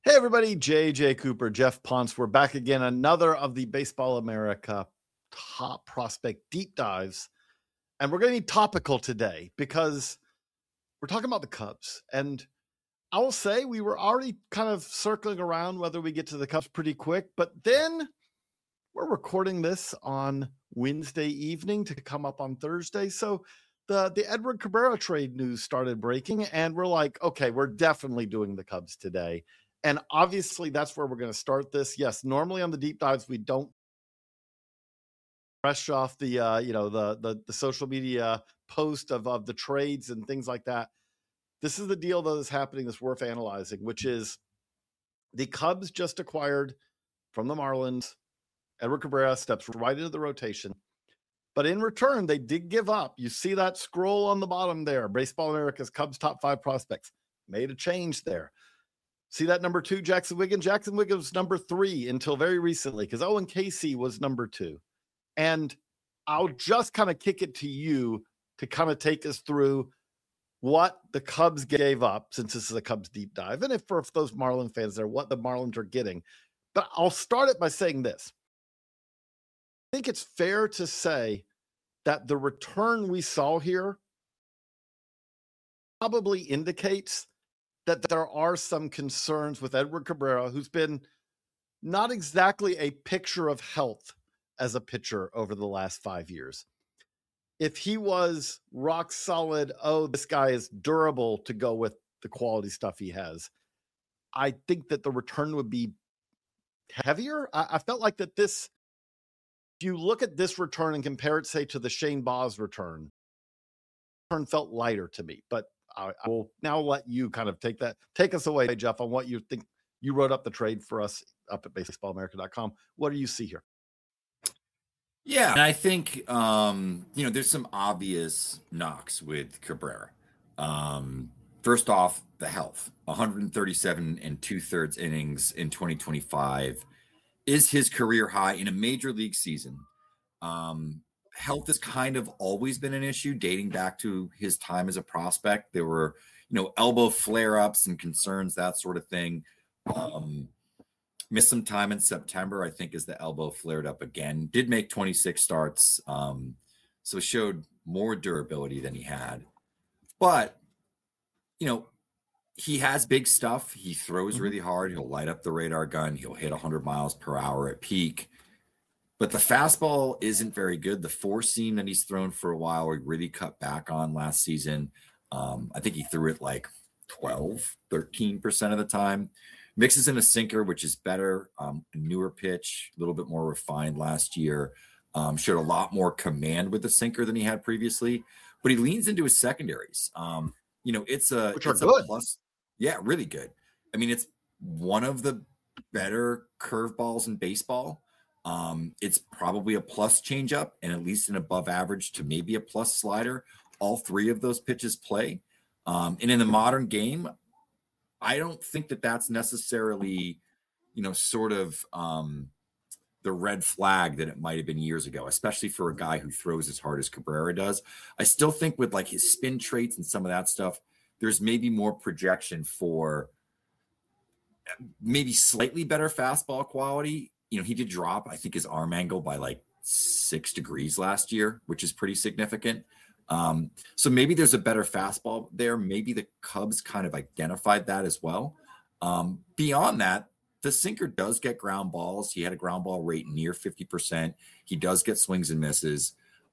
Hey, everybody, JJ Cooper, Jeff Ponce. We're back again. Another of the Baseball America top prospect deep dives. And we're going to be topical today because we're talking about the Cubs. And I will say we were already kind of circling around whether we get to the Cubs pretty quick. But then we're recording this on Wednesday evening to come up on Thursday. So the Edward Cabrera trade news started breaking. And we're like, okay, we're definitely doing the Cubs today. And obviously, that's where we're going to start this. Yes, normally on the deep dives, we don't fresh off the the social media post of the trades and things like that. This is the deal that is happening that's worth analyzing, which is the Cubs just acquired from the Marlins. Edward Cabrera steps right into the rotation. But in return, they did give up. You see that scroll on the bottom there, Baseball America's Cubs top 5 prospects. Made a change there. See that number 2, Jackson Wiggins? Jackson Wiggins was number 3 until very recently because Owen Casey was number 2. And I'll just kind of kick it to you to kind of take us through what the Cubs gave up, since this is a Cubs deep dive, and if for those Marlin fans there, what the Marlins are getting. But I'll start it by saying this. I think it's fair to say that the return we saw here probably indicates that there are some concerns with Edward Cabrera, who's been not exactly a picture of health as a pitcher over the last 5 years. If he was rock solid, this guy is durable to go with the quality stuff he has, I think that the return would be heavier. I felt like that this, if you look at this return and compare it, say, to the Shane Baz return felt lighter to me. But I will now let you kind of take us away, Jeff, on what you think. You wrote up the trade for us up at baseballamerica.com. What do you see here? Yeah, and I think, there's some obvious knocks with Cabrera. First off, the health. 137 and 2/3 innings in 2025 is his career high in a major league season. Health has kind of always been an issue dating back to his time as a prospect. There were, elbow flare-ups and concerns, that sort of thing. Missed some time in September, I think, as the elbow flared up again. Did make 26 starts, so showed more durability than he had. But, he has big stuff. He throws really hard. He'll light up the radar gun. He'll hit 100 miles per hour at peak. But the fastball isn't very good. The four-seam that he's thrown for a while, he really cut back on last season. I think he threw it like 13% of the time. Mixes in a sinker, which is better, a newer pitch, a little bit more refined last year. Showed a lot more command with the sinker than he had previously. But he leans into his secondaries. It's a plus. Yeah, really good. I mean, it's one of the better curveballs in baseball. It's probably a plus changeup and at least an above average to maybe a plus slider. All 3 of those pitches play. And in the modern game, I don't think that that's necessarily, the red flag that it might have been years ago, especially for a guy who throws as hard as Cabrera does. I still think with like his spin traits and some of that stuff, there's maybe more projection for maybe slightly better fastball quality. He did drop, I think, his arm angle by like 6 degrees last year, which is pretty significant. So maybe there's a better fastball there. Maybe the Cubs kind of identified that as well. Beyond that, the sinker does get ground balls. He had a ground ball rate near 50%. He does get swings and misses.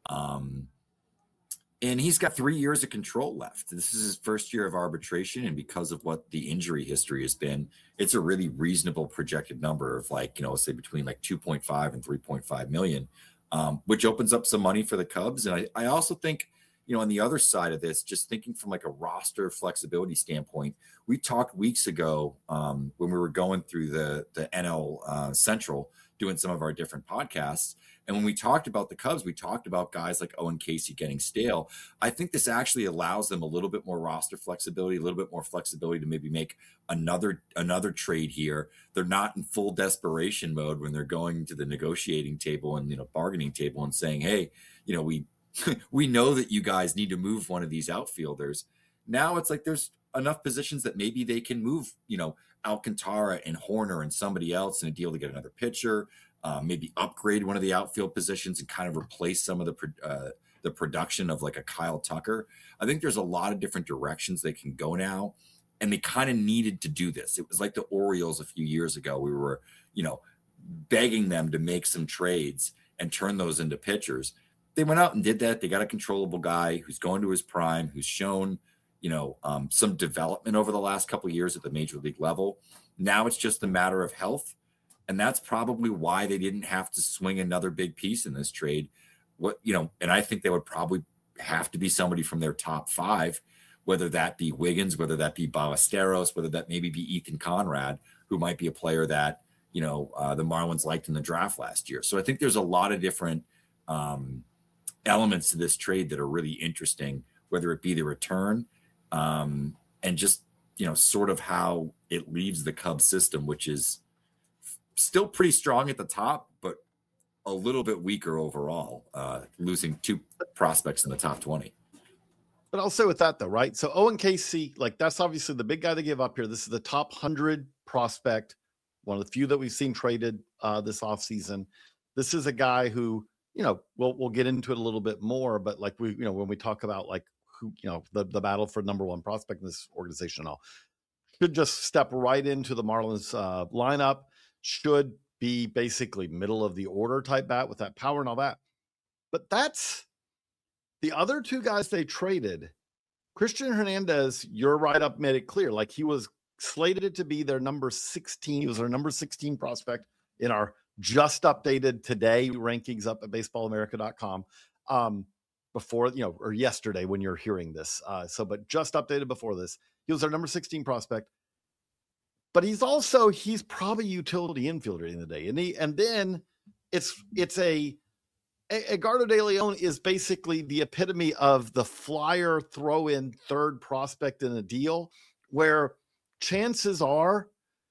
And he's got 3 years of control left. This is his first year of arbitration. And because of what the injury history has been, it's a really reasonable projected number of say between like 2.5 and 3.5 million, which opens up some money for the Cubs. And I also think, on the other side of this, just thinking from like a roster flexibility standpoint, we talked weeks ago when we were going through the NL Central, doing some of our different podcasts. And when we talked about the Cubs, we talked about guys like Owen Casey getting stale. I think this actually allows them a little bit more roster flexibility, a little bit more flexibility to maybe make another trade here. They're not in full desperation mode when they're going to the negotiating table and bargaining table and saying, hey, we know that you guys need to move one of these outfielders. Now it's like there's enough positions that maybe they can move, Alcantara and Horner and somebody else in a deal to get another pitcher, maybe upgrade one of the outfield positions and kind of replace some of the production of like a Kyle Tucker. I think there's a lot of different directions they can go now, and they kind of needed to do this. It was like the Orioles a few years ago. We were, begging them to make some trades and turn those into pitchers. They went out and did that. They got a controllable guy who's going to his prime, who's shown, some development over the last couple of years at the major league level. Now it's just a matter of health. And that's probably why they didn't have to swing another big piece in this trade. And I think they would probably have to be somebody from their top 5, whether that be Wiggins, whether that be Ballesteros, whether that maybe be Ethan Conrad, who might be a player that, the Marlins liked in the draft last year. So I think there's a lot of different elements to this trade that are really interesting, whether it be the return and just, sort of how it leaves the Cubs system, which is still pretty strong at the top, but a little bit weaker overall, losing 2 prospects in the top 20. But I'll say with that though, right? So Owen Casey, like that's obviously the big guy they give up here. This is the top 100 prospect, one of the few that we've seen traded this offseason. This is a guy who, we'll get into it a little bit more, but like when we talk about like who, the battle for number 1 prospect in this organization and all, should just step right into the Marlins lineup, should be basically middle of the order type bat with that power and all that. But that's the other 2 guys they traded. Christian Hernandez, your write-up made it clear, like he was slated to be their number 16. He was our number 16 prospect in our just updated today rankings up at baseballamerica.com before, or yesterday when you're hearing this. But just updated before this, he was our number 16 prospect, but he's probably utility infielder in the day. And then it's Edgardo De Leon is basically the epitome of the flyer throw in third prospect in a deal where chances are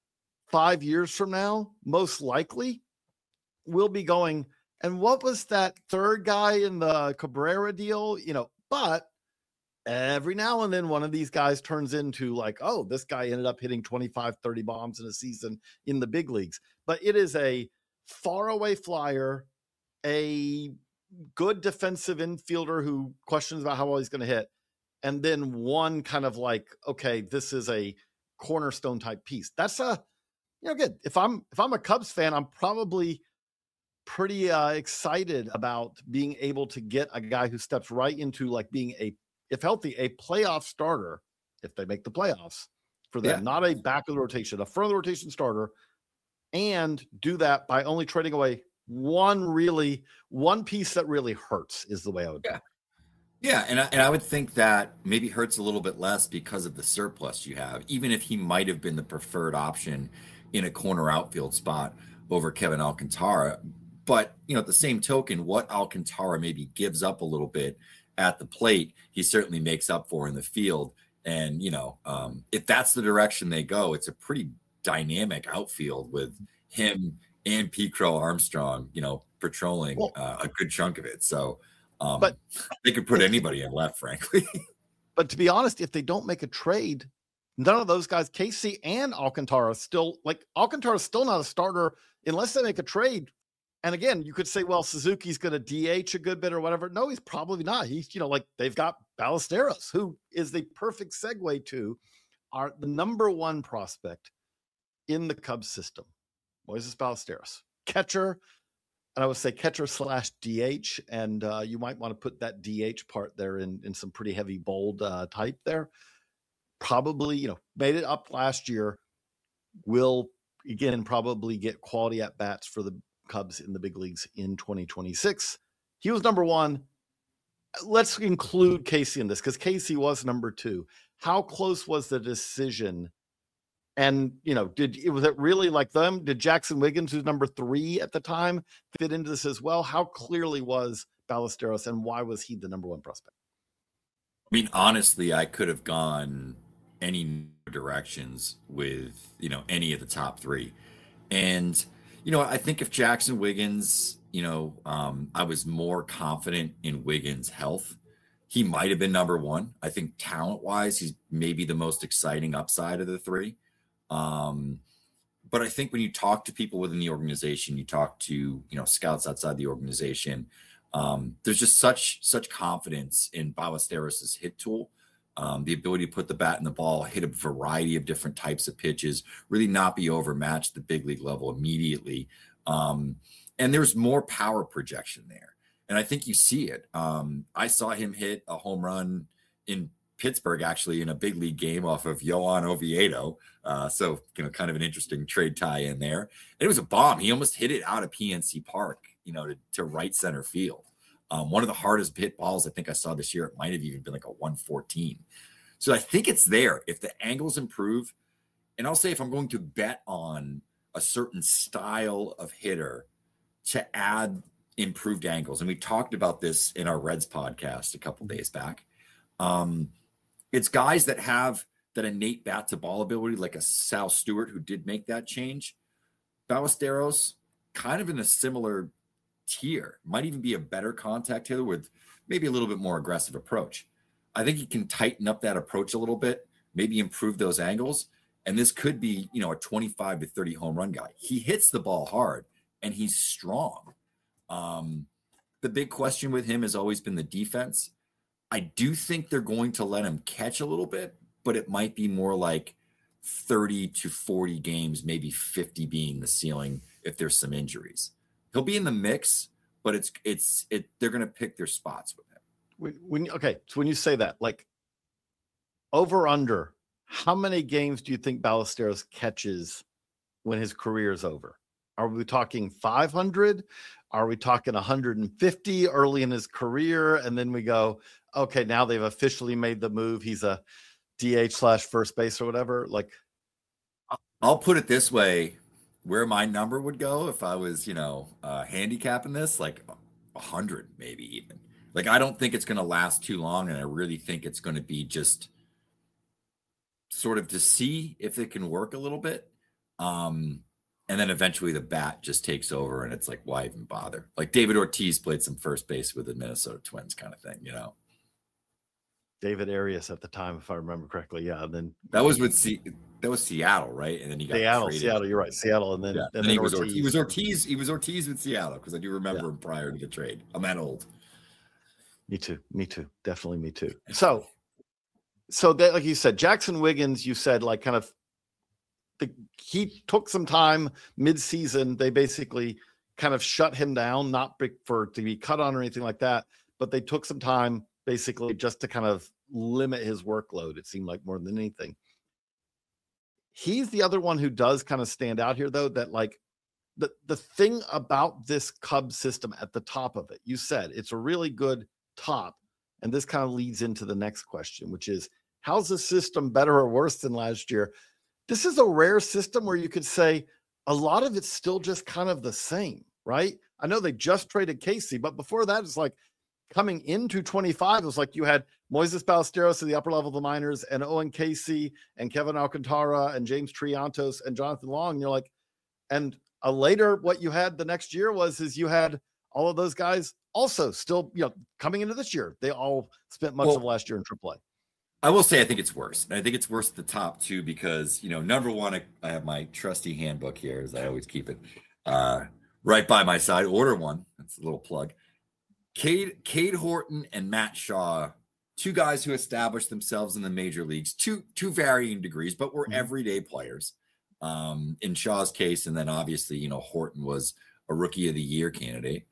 5 years from now, most likely we'll be going, and what was that third guy in the Cabrera deal? But every now and then one of these guys turns into like, oh, this guy ended up hitting 25, 30 bombs in a season in the big leagues. But it is a faraway flyer, a good defensive infielder who questions about how well he's going to hit. And then one kind of like, okay, this is a cornerstone type piece. That's good. If I'm a Cubs fan, I'm probably pretty excited about being able to get a guy who steps right into like being if healthy, a playoff starter, if they make the playoffs for them, not a back of the rotation, a front of the rotation starter, and do that by only trading away one piece that really hurts is the way I would. Yeah. And I would think that maybe hurts a little bit less because of the surplus you have, even if he might have been the preferred option in a corner outfield spot over Kevin Alcantara. But, at the same token, what Alcantara maybe gives up a little bit at the plate, he certainly makes up for in the field. And, if that's the direction they go, it's a pretty dynamic outfield with him and Pete Crow Armstrong, patrolling a good chunk of it. So but they could put anybody in left, frankly. But to be honest, if they don't make a trade, none of those guys, Casey and Alcantara, Alcantara is still not a starter unless they make a trade. And again, you could say, well, Suzuki's going to DH a good bit or whatever. No, he's probably not. He's, they've got Ballesteros, who is the perfect segue to the number 1 prospect in the Cubs system. Moises Ballesteros, catcher. And I would say catcher / DH. And you might want to put that DH part there in some pretty heavy, bold type there. Probably, made it up last year. Will, again, probably get quality at-bats for the Cubs in the big leagues in 2026. He was number 1. Let's include Casey in this because Casey was number 2. How close was the decision? And, was it really like them? Did Jackson Wiggins, who's number 3 at the time, fit into this as well? How clearly was Ballesteros and why was he the number 1 prospect? I mean, honestly, I could have gone any directions with, any of the top 3. And, I think if Jackson Wiggins, I was more confident in Wiggins' health, he might have been number 1. I think talent-wise, he's maybe the most exciting upside of the 3. But I think when you talk to people within the organization, you talk to, scouts outside the organization, there's just such confidence in Ballesteros' hit tool, the ability to put the bat in the ball, hit a variety of different types of pitches, really not be overmatched at the big league level immediately. And there's more power projection there. And I think you see it. I saw him hit a home run in Pittsburgh, actually, in a big league game off of Johan Oviedo. So, kind of an interesting trade tie in there. And it was a bomb. He almost hit it out of PNC Park, to right center field. One of the hardest hit balls I think I saw this year. It might have even been like a 114. So I think it's there. If the angles improve, and I'll say if I'm going to bet on a certain style of hitter to add improved angles, and we talked about this in our Reds podcast a couple days back, it's guys that have that innate bat to ball ability, like a Sal Stewart, who did make that change. Ballesteros, kind of in a similar tier, might even be a better contact hitter with maybe a little bit more aggressive approach. I think he can tighten up that approach a little bit, maybe improve those angles. And this could be, a 25 to 30 home run guy. He hits the ball hard and he's strong. The big question with him has always been the defense. I do think they're going to let him catch a little bit, but it might be more like 30 to 40 games, maybe 50 being the ceiling if there's some injuries. He'll be in the mix, but they're going to pick their spots with him. So when you say that, like over under, how many games do you think Ballesteros catches when his career is over? Are we talking 500? Are we talking 150 early in his career? And then we go, okay, now they've officially made the move. He's a DH/first base or whatever. Like, I'll put it this way. Where my number would go if I was, handicapping this, like 100, maybe even. Like, I don't think it's going to last too long. And I really think it's going to be just sort of to see if it can work a little bit. And then eventually the bat just takes over and it's like, why even bother? Like David Ortiz played some first base with the Minnesota Twins kind of thing, David Arias at the time, if I remember correctly. Yeah. And then that was Seattle, right? And then he got traded. Seattle. You're right. Seattle. And then, and then he was Ortiz. He was Ortiz with Seattle because I do remember him prior to the trade. I'm that old. Me too. Definitely me too. So that, like you said, Jackson Wiggins, you said like kind of he took some time mid-season. They basically kind of shut him down, not to be cut on or anything like that, but they took some time basically just to kind of limit his workload. It seemed like more than anything. He's the other one who does kind of stand out here, though, that like the thing about this Cubs system at the top of it, you said it's a really good top. And this kind of leads into the next question, which is, how's the system better or worse than last year? This is a rare system where you could say a lot of it's still just kind of the same, right? I know they just traded Casey, but before that, it's like coming into 25, it was like you had Moises Ballesteros at the upper level of the minors and Owen Casey and Kevin Alcantara and James Triantos and Jonathan Long. And you're like, and later what you had the next year is you had all of those guys also still, coming into this year. They all spent much of last year in AAA. I will say I think it's worse. And I think it's worse at the top, too, because, number one, I have my trusty handbook here, as I always keep it right by my side. Order one. That's a little plug. Cade Horton and Matt Shaw, two guys who established themselves in the major leagues, two varying degrees, but were everyday players. In Shaw's case, and then obviously, Horton was a Rookie of the Year candidate.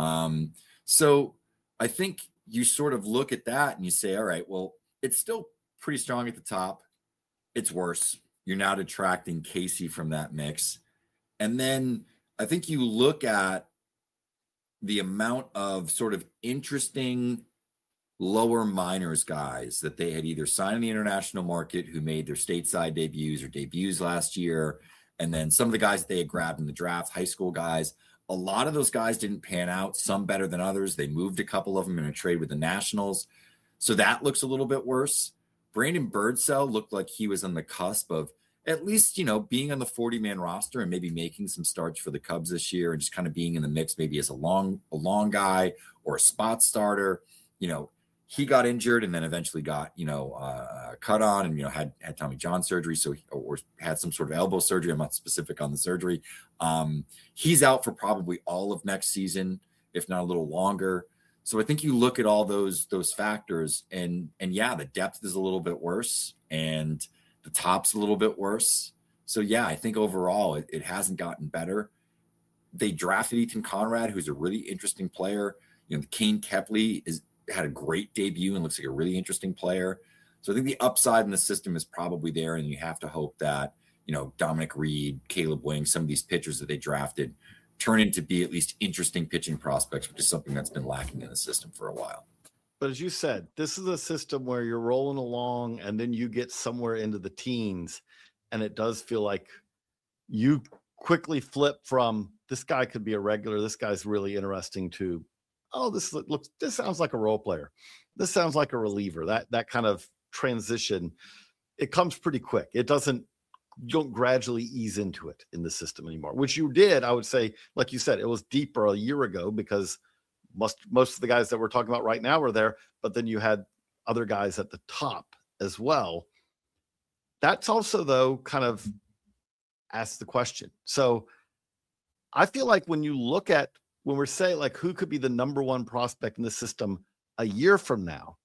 So I think you sort of look at that and you say, all right, well, it's still pretty strong at the top. It's worse. You're now detracting Casey from that mix. And then I think you look at the amount of sort of interesting lower minors guys that they had either signed in the international market who made their stateside debuts last year. And then some of the guys that they had grabbed in the draft, high school guys. A lot of those guys didn't pan out, some better than others. They moved a couple of them in a trade with the Nationals. So that looks a little bit worse. Brandon Birdsell looked like he was on the cusp of at least, being on the 40-man roster and maybe making some starts for the Cubs this year and just kind of being in the mix, maybe as a long guy or a spot starter. he got injured and then eventually got, cut on and, had Tommy John surgery. So, or had some sort of elbow surgery. I'm not specific on the surgery. He's out for probably all of next season, if not a little longer. So I think you look at all those factors and yeah, the depth is a little bit worse and the top's a little bit worse. So yeah, I think overall it hasn't gotten better. They drafted Ethan Conrad, who's a really interesting player. Kane Kepley had a great debut and looks like a really interesting player. So I think the upside in the system is probably there, and you have to hope that, Dominic Reed, Caleb Wing, some of these pitchers that they drafted turn into be at least interesting pitching prospects, which is something that's been lacking in the system for a while. But as you said, this is a system where you're rolling along and then you get somewhere into the teens, and it does feel like you quickly flip from this guy could be a regular, this guy's really interesting, to, oh, this sounds like a role player. This sounds like a reliever. That kind of transition, it comes pretty quick. You don't gradually ease into it in the system anymore, which you did. I would say, like you said, it was deeper a year ago because most of the guys that we're talking about right now were there, but then you had other guys at the top as well. That's also, though, kind of asks the question. So I feel like when we're saying, like, who could be the number one prospect in the system a year from now,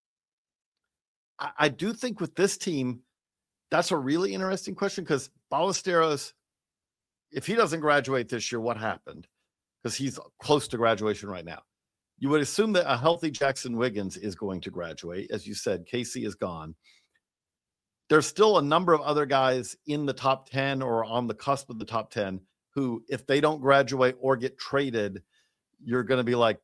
I do think with this team, that's a really interesting question, because Ballesteros, if he doesn't graduate this year, what happened? Because he's close to graduation right now. You would assume that a healthy Jackson Wiggins is going to graduate. As you said, Casey is gone. There's still a number of other guys in the top 10 or on the cusp of the top 10 who, if they don't graduate or get traded, you're going to be like,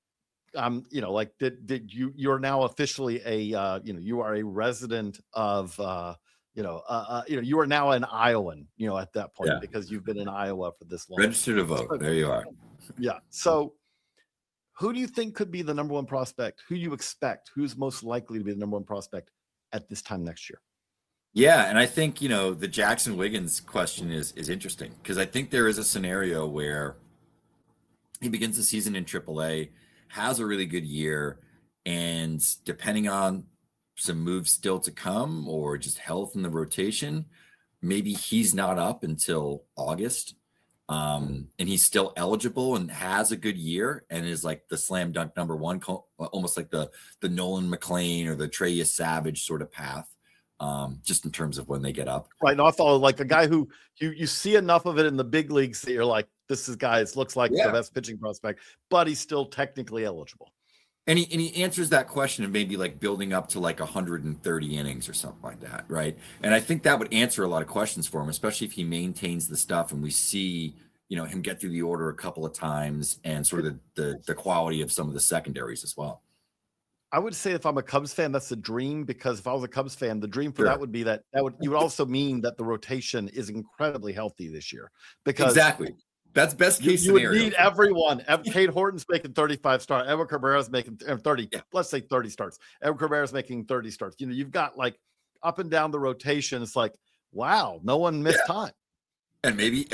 you're now officially you are a resident of, you are now an Iowan, at that point, because you've been in Iowa for this long. Registered to vote. There you are. Yeah. So who do you think could be the number one prospect? Who you expect? Who's most likely to be the number one prospect at this time next year? Yeah, and I think, the Jackson Wiggins question is interesting, because I think there is a scenario where he begins the season in AAA, has a really good year, and depending on some moves still to come or just health in the rotation, maybe he's not up until August, and he's still eligible and has a good year and is like the slam dunk number one, almost like the Nolan McLean or the Trey Savage sort of path. Just in terms of when they get up. Right. No, I follow, like, a guy who you see enough of it in the big leagues that you're like, this is looks like the best pitching prospect, but he's still technically eligible. And he answers that question and maybe like building up to like 130 innings or something like that. Right. And I think that would answer a lot of questions for him, especially if he maintains the stuff and we see, him get through the order a couple of times and sort of the quality of some of the secondaries as well. I would say if I'm a Cubs fan, that's a dream, because if I was a Cubs fan, the dream for that would be you would also mean that the rotation is incredibly healthy this year, because exactly. That's best case scenario. You would need everyone. Cade Horton's making 35 starts. Edward Cabrera's making 30. Yeah. Let's say 30 starts. Edward Cabrera's making 30 starts. You've got like up and down the rotation. It's like, wow, no one missed time. And it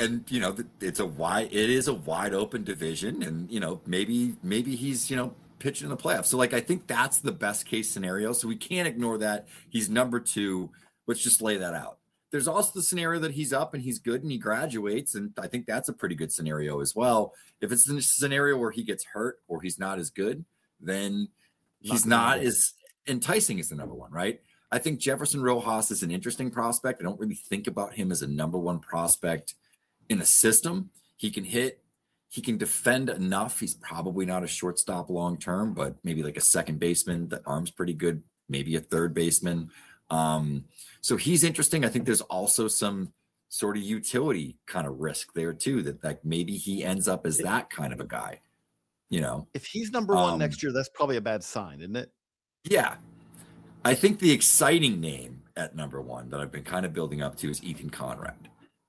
is a wide open division, and maybe he's pitching in the playoffs. So like, I think that's the best case scenario. So we can't ignore that. He's number 2. Let's just lay that out. There's also the scenario that he's up and he's good and he graduates. And I think that's a pretty good scenario as well. If it's the scenario where he gets hurt or he's not as good, then he's not as enticing as the number one, right? I think Jefferson Rojas is an interesting prospect. I don't really think about him as a number one prospect in the system. He can hit. He can defend enough. He's probably not a shortstop long-term, but maybe like a second baseman. The arm's pretty good, maybe a third baseman. So he's interesting. I think there's also some sort of utility kind of risk there too, that like maybe he ends up as that kind of a guy, If he's number one next year, that's probably a bad sign, isn't it? Yeah. I think the exciting name at number 1 that I've been kind of building up to is Ethan Conrad.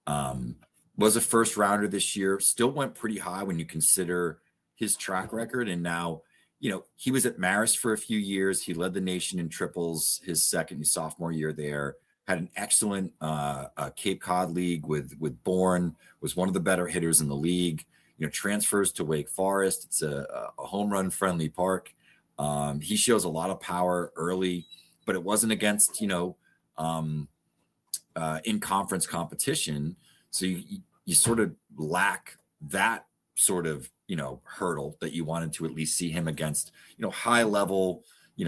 Was a first rounder this year, still went pretty high when you consider his track record. And now, he was at Marist for a few years. He led the nation in triples his sophomore year there, had an excellent Cape Cod league with Bourne, was one of the better hitters in the league, transfers to Wake Forest. It's a home run friendly park. He shows a lot of power early, but it wasn't against, in conference competition. So you sort of lack that sort of, hurdle that you wanted to at least see him against, high level,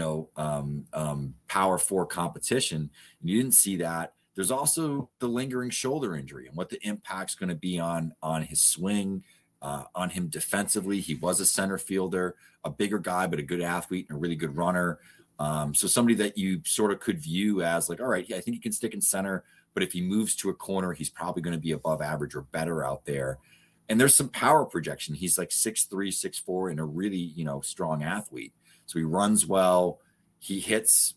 power four competition. And you didn't see that. There's also the lingering shoulder injury and what the impact's going to be on his swing, on him defensively. He was a center fielder, a bigger guy, but a good athlete and a really good runner. So somebody that you sort of could view as like, all right, yeah, I think he can stick in center, but if he moves to a corner, he's probably going to be above average or better out there. And there's some power projection. He's like 6'3", 6'4", and a really, strong athlete. So he runs well. He hits,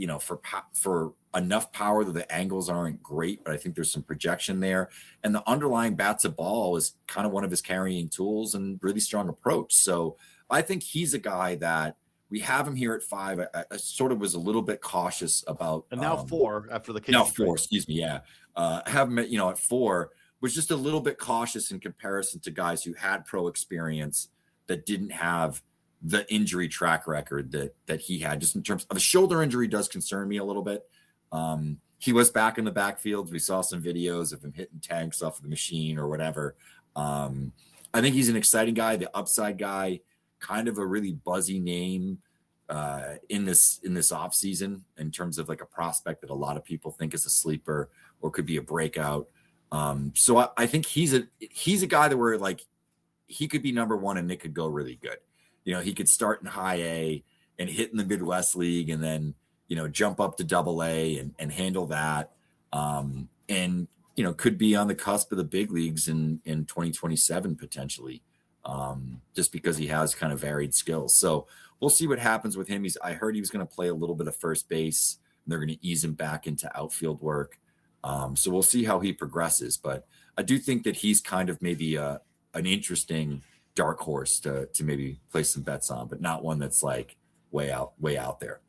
for enough power that the angles aren't great, but I think there's some projection there. And the underlying bats a ball is kind of one of his carrying tools and really strong approach. So I think he's a guy that we have him here at 5. I sort of was a little bit cautious about. And now 4 after the Casey now 4, trade. excuse me. Yeah. Have him at 4, was just a little bit cautious in comparison to guys who had pro experience that didn't have the injury track record that he had. Just in terms of a shoulder injury does concern me a little bit. He was back in the backfield. We saw some videos of him hitting tanks off of the machine or whatever. I think he's an exciting guy, the upside guy, kind of a really buzzy name in this offseason in terms of like a prospect that a lot of people think is a sleeper or could be a breakout. So I think he's a guy that we're like, he could be number 1 and it could go really good. He could start in high A and hit in the Midwest League and then, jump up to double A and handle that. And, could be on the cusp of the big leagues in 2027 potentially, just because he has kind of varied skills. So we'll see what happens with him. I heard he was going to play a little bit of first base and they're going to ease him back into outfield work. So we'll see how he progresses, but I do think that he's kind of maybe an interesting dark horse to maybe place some bets on, but not one that's like way out there.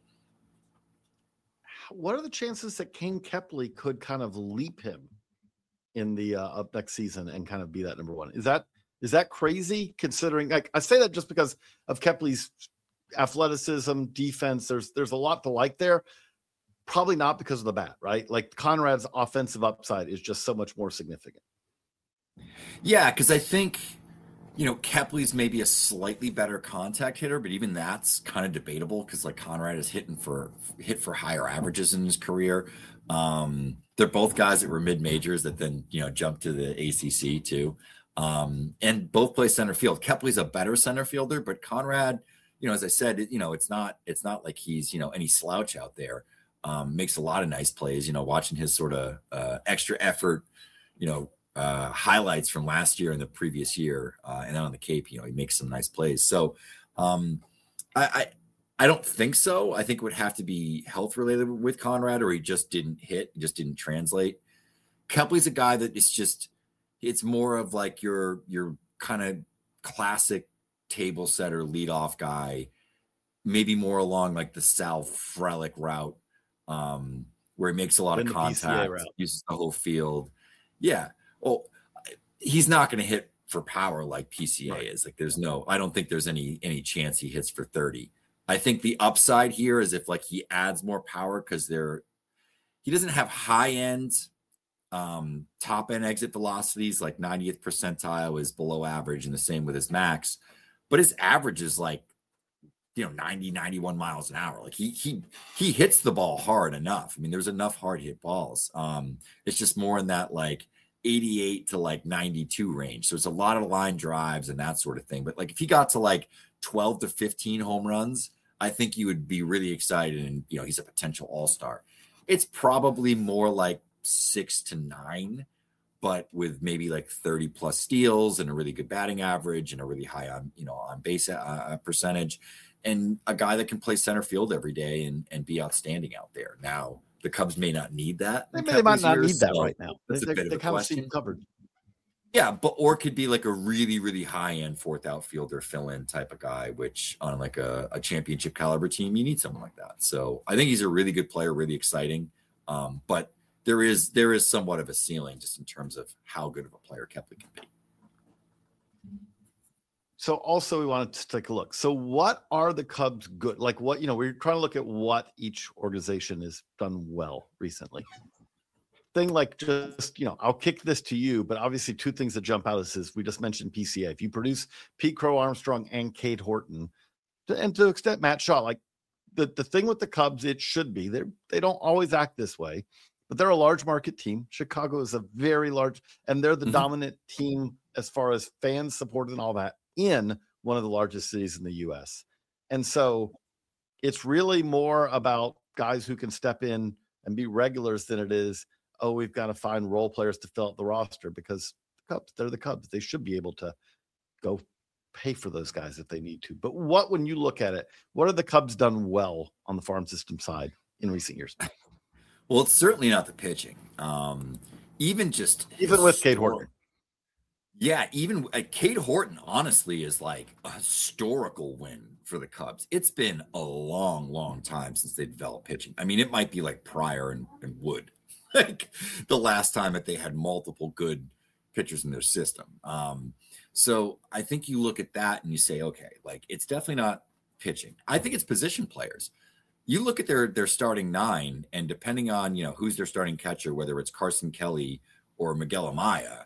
What are the chances that Kane Kepley could kind of leap him in the up next season and kind of be that number 1? Is that crazy considering? Like, I say that just because of Kepley's athleticism, defense. There's a lot to like there. Probably not because of the bat, right? Like Conrad's offensive upside is just so much more significant. Yeah, because I think, Kepley's maybe a slightly better contact hitter, but even that's kind of debatable because like Conrad has hit for higher averages in his career. They're both guys that were mid-majors that then, jumped to the ACC too. And both play center field. Kepley's a better center fielder, but Conrad, as I said, it's not like he's, any slouch out there. Makes a lot of nice plays, watching his sort of extra effort, highlights from last year and the previous year, and then on the Cape, he makes some nice plays. So I don't think so. I think it would have to be health related with Conrad, or he just didn't translate. Kepley's a guy that it's more of like your kind of classic table setter leadoff guy, maybe more along like the Sal Frelick route, where he makes a lot of contact, uses the whole field. Yeah. Well, he's not going to hit for power like PCA is. Like, I don't think there's any chance he hits for 30. I think the upside here is if like he adds more power because he doesn't have high end, top end exit velocities, like 90th percentile is below average, and the same with his max, but his average is like, 90, 91 miles an hour. Like he hits the ball hard enough. I mean, there's enough hard hit balls. It's just more in that like 88 to like 92 range. So it's a lot of line drives and that sort of thing. But like if he got to like 12 to 15 home runs, I think you would be really excited. And, he's a potential all-star. It's probably more like 6 to 9, but with maybe like 30 plus steals and a really good batting average and a really high on base percentage, and a guy that can play center field every day and be outstanding out there. Now, the Cubs may not need that. They might not need that right now. They kind of seem covered. Yeah, or could be like a really, really high-end fourth outfielder fill-in type of guy, which on like a championship caliber team, you need someone like that. So I think he's a really good player, really exciting. But there is somewhat of a ceiling just in terms of how good of a player Kepley can be. So also we wanted to take a look. So what are the Cubs good? Like what, we're trying to look at what each organization has done well recently. Thing like just, I'll kick this to you, but obviously two things that jump out is we just mentioned PCA. If you produce Pete Crow Armstrong and Cade Horton, and to an extent Matt Shaw, like the thing with the Cubs, it should be they don't always act this way, but they're a large market team. Chicago is a very large, and they're the dominant team as far as fans support and all that in one of the largest cities in the US. And so it's really more about guys who can step in and be regulars than it is, we've got to find role players to fill out the roster, because the Cubs, they're the Cubs. They should be able to go pay for those guys if they need to. But when you look at it, what have the Cubs done well on the farm system side in recent years? Well, it's certainly not the pitching. Even with Cade Horton. Yeah, even Cade Horton, honestly, is like a historical win for the Cubs. It's been a long, long time since they developed pitching. I mean, it might be like Pryor and Wood, like the last time that they had multiple good pitchers in their system. So I think you look at that and you say, okay, like it's definitely not pitching. I think it's position players. You look at their starting nine, and depending on, who's their starting catcher, whether it's Carson Kelly or Miguel Amaya,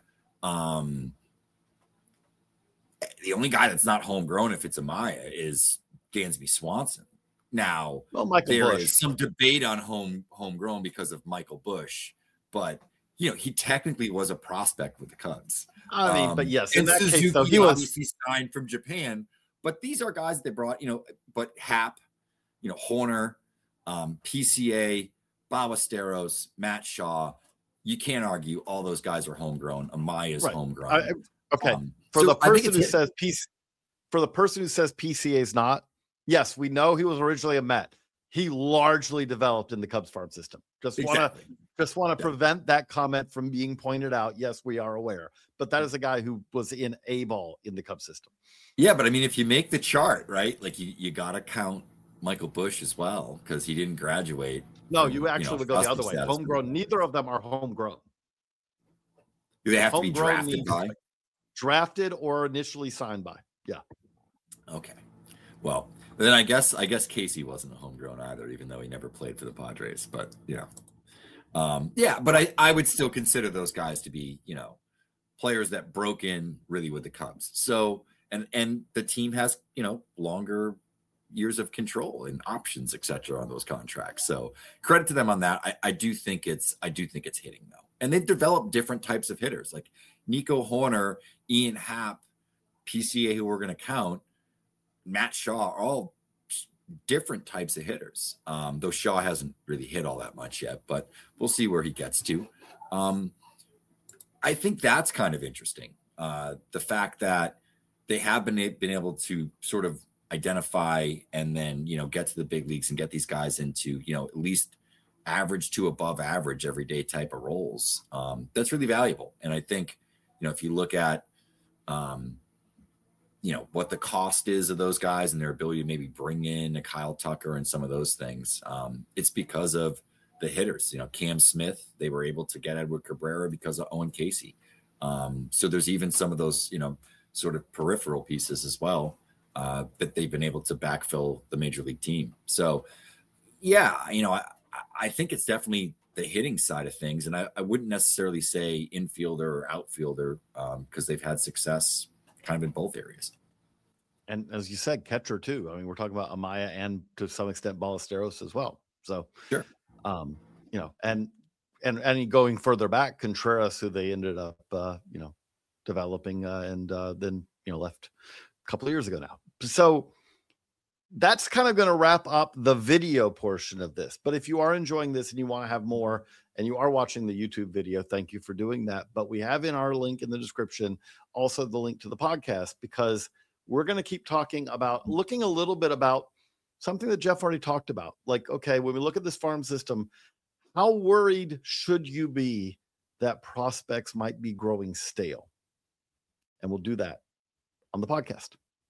the only guy that's not homegrown, if it's Amaya, is Dansby Swanson. Now, there is some debate on homegrown because of Michael Busch, but he technically was a prospect with the Cubs. I mean, but yes, in that Suzuki, case, though, he was obviously signed from Japan. But these are guys they brought, but Happ, Horner, PCA, Ballesteros, Matt Shaw. You can't argue all those guys are homegrown. Amaya's homegrown. Okay. For the person who says PCA is not, yes, we know he was originally a Met. He largely developed in the Cubs farm system. Just want to prevent that comment from being pointed out. Yes, we are aware, but that is a guy who was in A ball in the Cubs system. Yeah, but I mean, if you make the chart, right, like you got to count Michael Busch as well, because he didn't graduate. No, you actually would go the other way. Homegrown. Neither of them are homegrown. Do they have to be drafted by? Drafted or initially signed by. Yeah. Okay. Well, then I guess Casey wasn't a homegrown either, even though he never played for the Padres. But but I would still consider those guys to be, players that broke in really with the Cubs. So and the team has, longer years of control and options, etc. on those contracts. So credit to them on that. I do think it's hitting though. And they've developed different types of hitters, like Nico Horner, Ian Happ, PCA, who we're going to count, Matt Shaw, are all different types of hitters. Though Shaw hasn't really hit all that much yet, but we'll see where he gets to. I think that's kind of interesting. The fact that they have been able to sort of identify and then, get to the big leagues and get these guys into, at least average to above average everyday type of roles. That's really valuable. And I think, if you look at, what the cost is of those guys and their ability to maybe bring in a Kyle Tucker and some of those things, it's because of the hitters. Cam Smith, they were able to get Edward Cabrera because of Owen Casey. So there's even some of those, sort of peripheral pieces as well that they've been able to backfill the major league team. So, yeah, I think it's definitely the hitting side of things. And I wouldn't necessarily say infielder or outfielder because they've had success kind of in both areas. And as you said, catcher too. I mean, we're talking about Amaya and to some extent Ballesteros as well. So, sure. And going further back, Contreras, who they ended up, developing and then, left a couple of years ago now. So that's kind of going to wrap up the video portion of this. But if you are enjoying this and you want to have more and you are watching the YouTube video, thank you for doing that. But we have in our link in the description also the link to the podcast, because we're going to keep talking about looking a little bit about something that Jeff already talked about. Like, okay, when we look at this farm system, how worried should you be that prospects might be growing stale? And we'll do that on the podcast.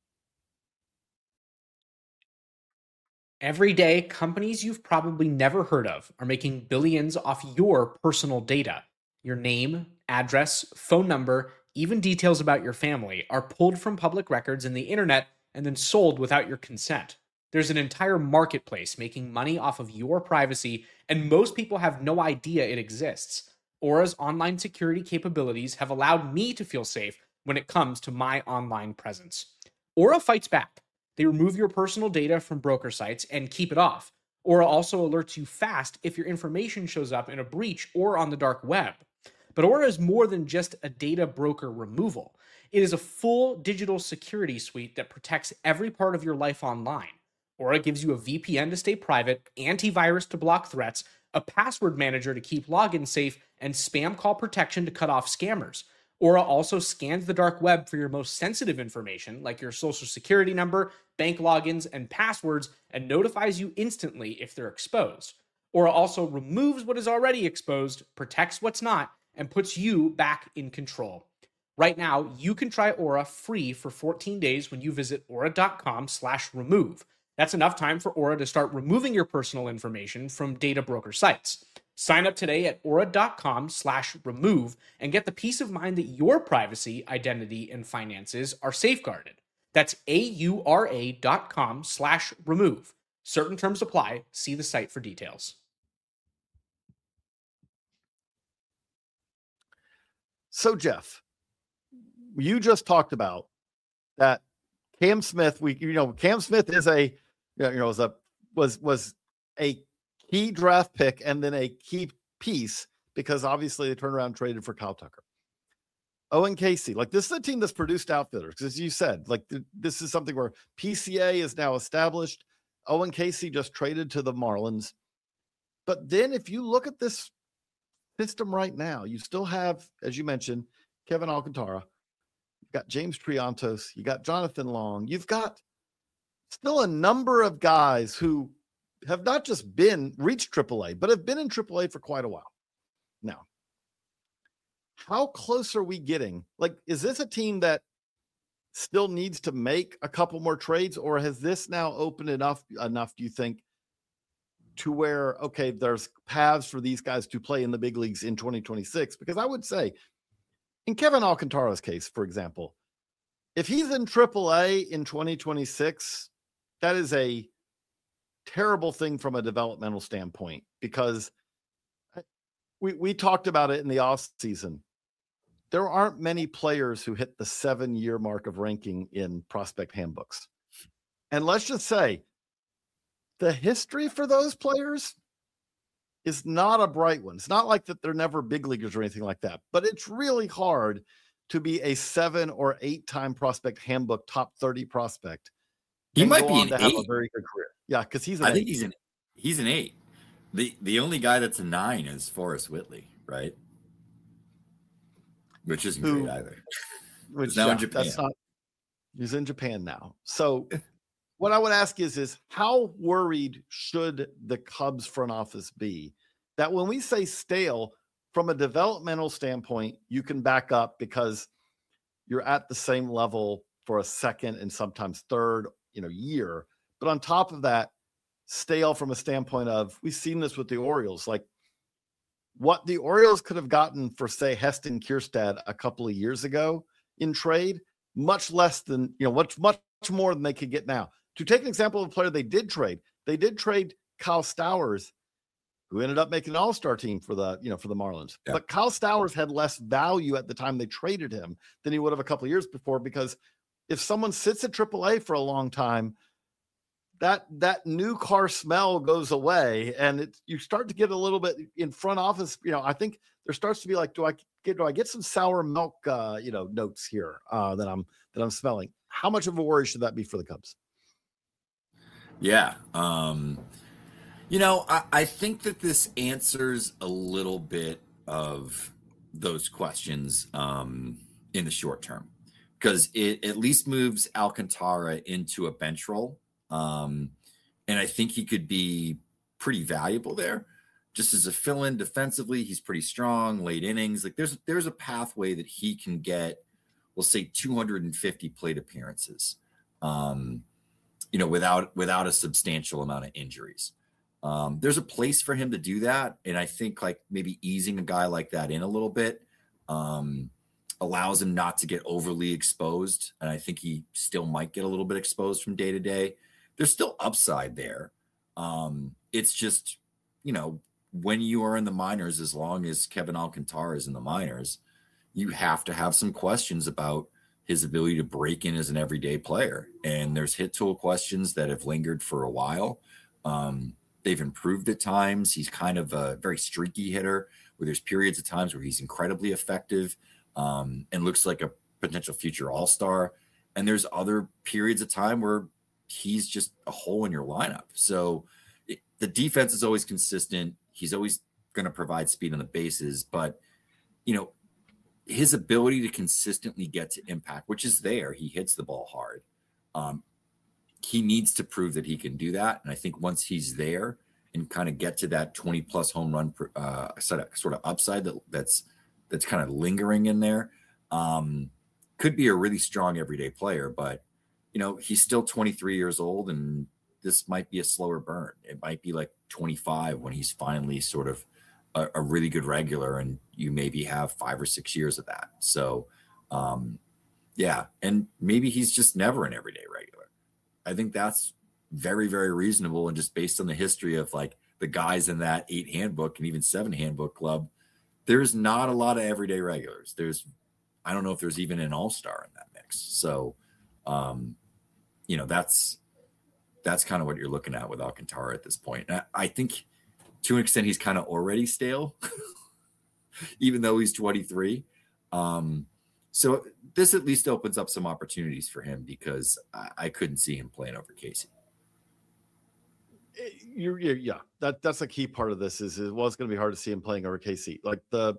Every day, companies you've probably never heard of are making billions off your personal data. Your name, address, phone number, even details about your family, are pulled from public records in the internet and then sold without your consent. There's an entire marketplace making money off of your privacy, and most people have no idea it exists. Aura's online security capabilities have allowed me to feel safe when it comes to my online presence. Aura fights back. They remove your personal data from broker sites and keep it off. Aura also alerts you fast if your information shows up in a breach or on the dark web. But Aura is more than just a data broker removal. It is a full digital security suite that protects every part of your life online. Aura gives you a VPN to stay private, antivirus to block threats, a password manager to keep logins safe, and spam call protection to cut off scammers. Aura also scans the dark web for your most sensitive information, like your social security number, bank logins, and passwords, and notifies you instantly if they're exposed. Aura also removes what is already exposed, protects what's not, and puts you back in control. Right now, you can try Aura free for 14 days when you visit aura.com/remove. That's enough time for Aura to start removing your personal information from data broker sites. Sign up today at aura.com/remove and get the peace of mind that your privacy, identity, and finances are safeguarded. That's aura.com/remove. Certain terms apply. See the site for details. So, Jeff, you just talked about that Cam Smith. Cam Smith is was a key draft pick and then a key piece because obviously they turned around and traded for Kyle Tucker. Owen Casey, like this is a team that's produced outfitters. As you said, like this is something where PCA is now established. Owen Casey just traded to the Marlins. But then if you look at this system right now, you still have, as you mentioned, Kevin Alcantara. You've got James Triantos. You got Jonathan Long. You've got still a number of guys who have not just reached AAA, but have been in AAA for quite a while. Now, how close are we getting? Like, is this a team that still needs to make a couple more trades, or has this now opened enough, do you think, to where, okay, there's paths for these guys to play in the big leagues in 2026? Because I would say, in Kevin Alcantara's case, for example, if he's in AAA in 2026, that is a terrible thing from a developmental standpoint, because we talked about it in the off season. There aren't many players who hit the 7-year mark of ranking in prospect handbooks. And let's just say the history for those players is not a bright one. It's not like that they're never big leaguers or anything like that, but it's really hard to be a 7 or 8 time prospect handbook top 30 prospect. He might be an to 8. have a very good career. Yeah, because he's an 8. I think he's an 8. The only guy that's a 9 is Forrest Whitley, right? Which isn't great either. Which now in Japan. He's in Japan now. So what I would ask is how worried should the Cubs front office be that when we say stale, from a developmental standpoint, you can back up because you're at the same level for a second and sometimes third, year. But on top of that, stale from a standpoint of, we've seen this with the Orioles, like what the Orioles could have gotten for, say, Heston Kjerstad a couple of years ago in trade, much less than, much more than they could get now. To take an example of a player they did trade Kyle Stowers, who ended up making an all-star team for the Marlins. Yeah. But Kyle Stowers had less value at the time they traded him than he would have a couple of years before, because if someone sits at AAA for a long time, that new car smell goes away, and you start to get a little bit in front office. I think there starts to be like, do I get some sour milk, notes here that I'm smelling? How much of a worry should that be for the Cubs? Yeah. I think that this answers a little bit of those questions in the short term, because it at least moves Alcantara into a bench role. And I think he could be pretty valuable there. Just as a fill-in defensively, he's pretty strong, late innings. Like there's a pathway that he can get, we'll say 250 plate appearances, without a substantial amount of injuries. There's a place for him to do that. And I think like maybe easing a guy like that in a little bit allows him not to get overly exposed. And I think he still might get a little bit exposed from day to day. There's still upside there. It's just, when you are in the minors, as long as Kevin Alcantara is in the minors, you have to have some questions about his ability to break in as an everyday player. And there's hit tool questions that have lingered for a while. They've improved at times. He's kind of a very streaky hitter where there's periods of times where he's incredibly effective and looks like a potential future all-star. And there's other periods of time where he's just a hole in your lineup. So the defense is always consistent. He's always going to provide speed on the bases, but his ability to consistently get to impact, which is there, he hits the ball hard. He needs to prove that he can do that. And I think once he's there and kind of get to that 20 plus home run sort of upside that's kind of lingering in there, could be a really strong everyday player. But he's still 23 years old, and this might be a slower burn. It might be like 25 when he's finally sort of a really good regular, and you maybe have 5 or 6 years of that. So, and maybe he's just never an everyday regular. I think that's very, very reasonable. And just based on the history of like the guys in that 8 handbook and even 7 handbook club, there's not a lot of everyday regulars. I don't know if there's even an all-star in that mix. So, that's kind of what you're looking at with Alcantara at this point. And I think to an extent he's kind of already stale, even though he's 23. So this at least opens up some opportunities for him, because I couldn't see him playing over Casey. Yeah, that's a key part of this. Is it was going to be hard to see him playing over KC. Like the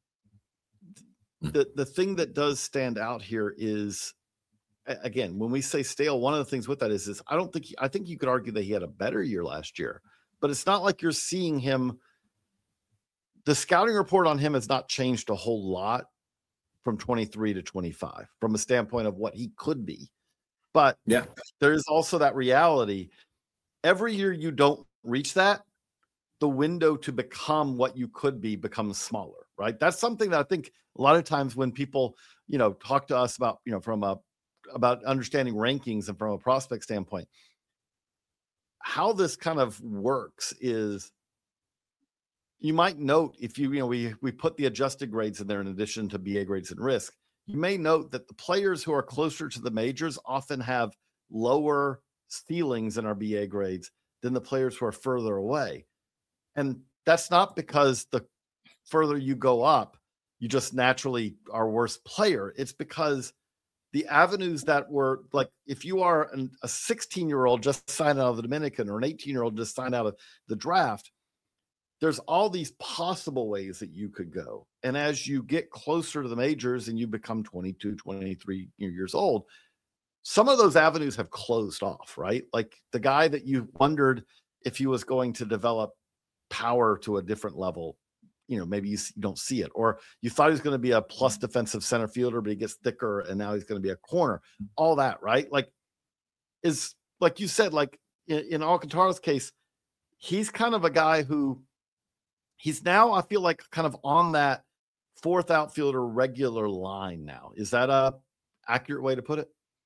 thing that does stand out here is, again, when we say stale, one of the things with that is I think you could argue that he had a better year last year, but it's not like you're seeing him. The scouting report on him has not changed a whole lot from 23 to 25 from a standpoint of what he could be. But yeah, there is also that reality. Every year you don't reach that, the window to become what you could be becomes smaller, right? That's something that I think a lot of times when people, talk to us about, about understanding rankings and from a prospect standpoint, how this kind of works is you might note if we put the adjusted grades in there in addition to BA grades and risk, you may note that the players who are closer to the majors often have lower ceilings in our BA grades than the players who are further away. And that's not because the further you go up, you just naturally are a worse player. It's because the avenues that were like, if you are a 16-year-old just signed out of the Dominican or an 18-year-old just signed out of the draft, there's all these possible ways that you could go. And as you get closer to the majors and you become 22, 23 years old, some of those avenues have closed off, right? Like the guy that you wondered if he was going to develop power to a different level, maybe you don't see it, or you thought he was going to be a plus defensive center fielder, but he gets thicker and now he's going to be a corner, all that, right? Like is like you said, like in Alcantara's case, he's kind of a guy who he's now, I feel like, kind of on that 4th outfielder regular line now. Is that a accurate way to put it?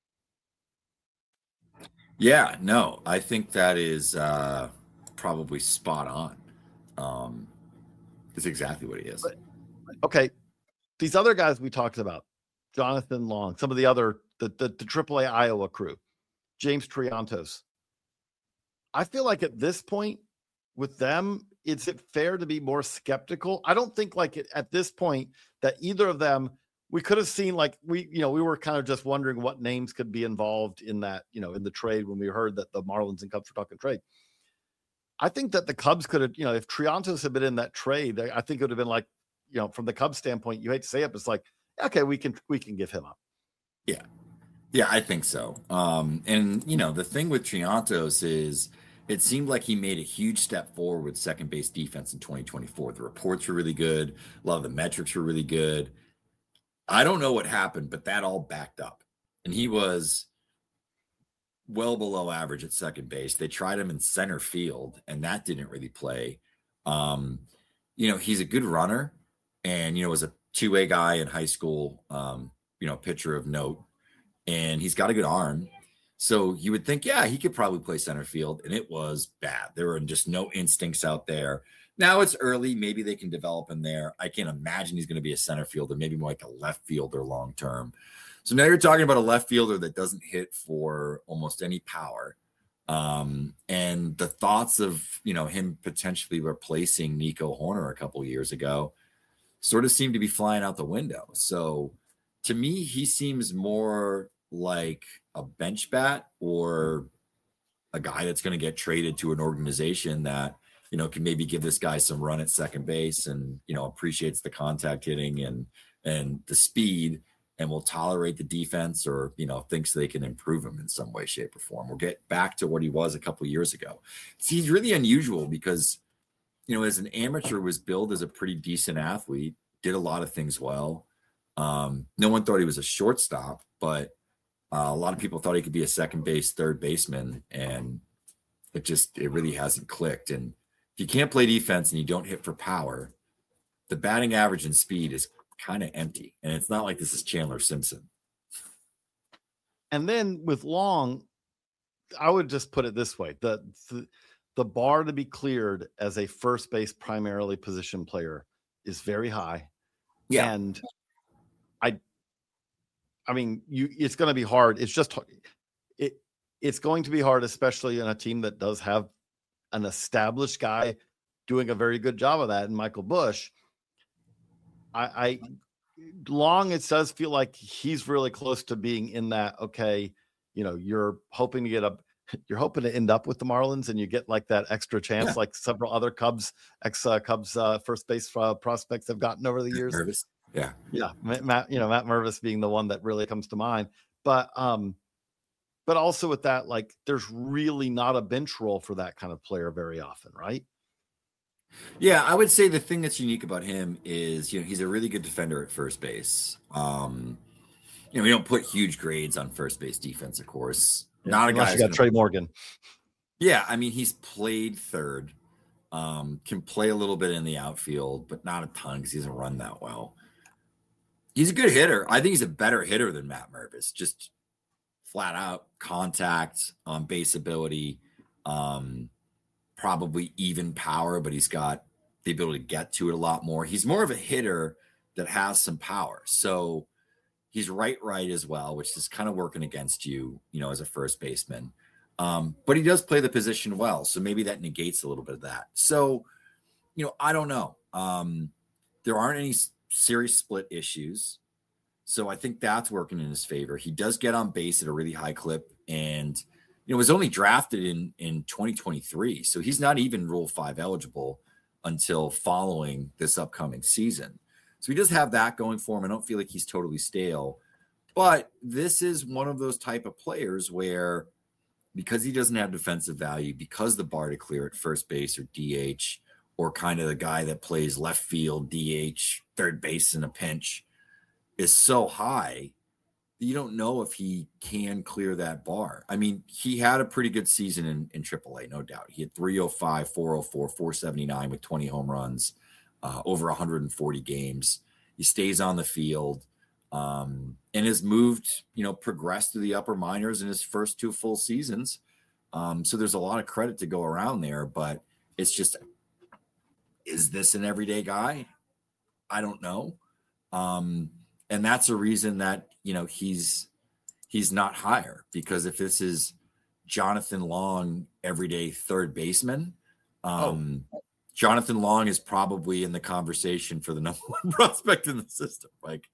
Yeah, no, I think that is probably spot on. It's exactly what he is. Okay. These other guys we talked about, Jonathan Long, some of the other, the AAA Iowa crew, James Triantos. I feel like at this point with them, is it fair to be more skeptical? I don't think at this point that either of them, we could have seen we were kind of just wondering what names could be involved in that, in the trade when we heard that the Marlins and Cubs were talking trade. I think that the Cubs could have, if Triantos had been in that trade, I think it would have been like, from the Cubs standpoint, you hate to say it, but it's like, okay, we can give him up. Yeah. Yeah, I think so. And the thing with Triantos is it seemed like he made a huge step forward with second base defense in 2024. The reports were really good. A lot of the metrics were really good. I don't know what happened, but that all backed up. And he was well below average at second base. They tried him in center field, and that didn't really play. He's a good runner and, was a two-way guy in high school, pitcher of note, and he's got a good arm. So you would think, yeah, he could probably play center field, and it was bad. There were just no instincts out there. Now it's early. Maybe they can develop in there. I can't imagine he's going to be a center fielder, maybe more like a left fielder long term. So now you're talking about a left fielder that doesn't hit for almost any power. And the thoughts of, him potentially replacing Nico Horner a couple years ago sort of seem to be flying out the window. So to me, he seems more like a bench bat or a guy that's going to get traded to an organization that, can maybe give this guy some run at second base and, appreciates the contact hitting and the speed and will tolerate the defense or, thinks they can improve him in some way, shape, or form. We'll get back to what he was a couple of years ago. See, he's really unusual because, as an amateur was billed as a pretty decent athlete, did a lot of things well. No one thought he was a shortstop, but a lot of people thought he could be a second base, third baseman, and it really hasn't clicked. And if you can't play defense and you don't hit for power, the batting average and speed is kind of empty. And it's not like this is Chandler Simpson. And then with Long, I would just put it this way. The bar to be cleared as a first base primarily position player is very high. Yeah. And I mean, it's going to be hard. It's going to be hard, especially in a team that does have an established guy doing a very good job of that in Michael Busch. Long, it does feel like he's really close to being in that. Okay, you're hoping to end up with the Marlins, and you get like that extra chance, like several other Cubs first base prospects have gotten over the years. Nervous. Yeah. Matt Mervis being the one that really comes to mind, but also with that, like, there's really not a bench role for that kind of player very often, right? Yeah, I would say the thing that's unique about him is, he's a really good defender at first base. We don't put huge grades on first base defense, of course. Not a guy. You got Trey Morgan. Yeah, I mean, he's played third, can play a little bit in the outfield, but not a ton because he doesn't run that well. He's a good hitter. I think he's a better hitter than Matt Mervis. Just flat out contact, base ability, probably even power, but he's got the ability to get to it a lot more. He's more of a hitter that has some power. So he's right as well, which is kind of working against you, as a first baseman. But he does play the position well. So maybe that negates a little bit of that. So, I don't know. There aren't any serious split issues. So I think that's working in his favor. He does get on base at a really high clip and, was only drafted in 2023. So he's not even Rule 5 eligible until following this upcoming season. So he does have that going for him. I don't feel like he's totally stale, but this is one of those type of players where, because he doesn't have defensive value, because the bar to clear at first base or DH, or kind of the guy that plays left field, DH, third base in a pinch, is so high, you don't know if he can clear that bar. I mean, he had a pretty good season in AAA, no doubt. He had 305, 404, 479 with 20 home runs, over 140 games. He stays on the field, and has moved, progressed to the upper minors in his first 2 full seasons. So there's a lot of credit to go around there, but it's just, is this an everyday guy? I don't know. And that's a reason that, he's not higher, because if this is Jonathan Long, everyday third baseman, Jonathan Long is probably in the conversation for the number 1 prospect in the system. Like,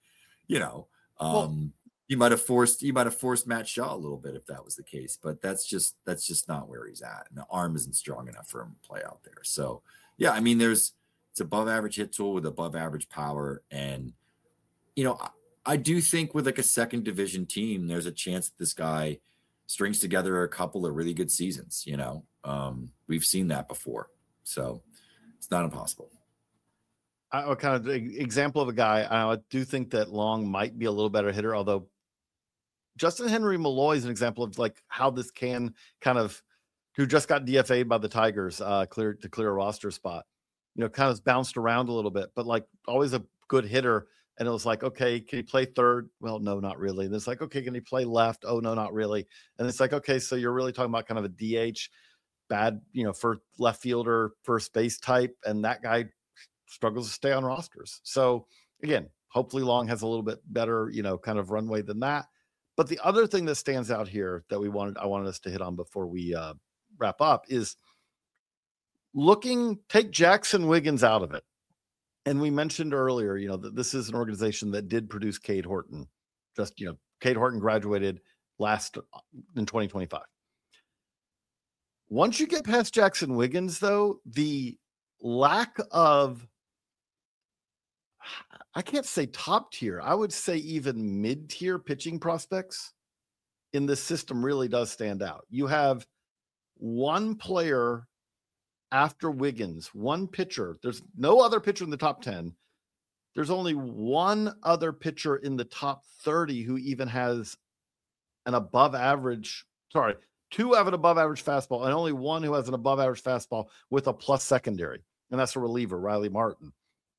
he might have forced Matt Shaw a little bit if that was the case, but that's just not where he's at. And the arm isn't strong enough for him to play out there. So yeah, I mean, it's above average hit tool with above average power. And, I do think with like a second division team, there's a chance that this guy strings together a couple of really good seasons. We've seen that before, so it's not impossible. A kind of example of a guy, I do think that Long might be a little better hitter, although Justin Henry Malloy is an example of like how this can kind of, who just got DFA'd by the Tigers, clear a roster spot, kind of bounced around a little bit, but like always a good hitter And it was like, okay, can he play third? Well, no, not really. And it's like, okay, can he play left? Oh, no, not really. And it's like, okay, so you're really talking about kind of a DH, bad, for left fielder, first base type. And that guy struggles to stay on rosters. So again, hopefully Long has a little bit better, kind of runway than that. But the other thing that stands out here that I wanted us to hit on before we wrap up is take Jackson Wiggins out of it. And we mentioned earlier, that this is an organization that did produce Cade Horton. Cade Horton graduated in 2025. Once you get past Jackson Wiggins, though, the lack of, I can't say top tier, I would say even mid-tier pitching prospects in this system really does stand out. You have one player after Wiggins, one pitcher. There's no other pitcher in the top 10. There's only one other pitcher in the top 30 who even has an above average, two have an above average fastball, and only one who has an above average fastball with a plus secondary. And that's a reliever, Riley Martin.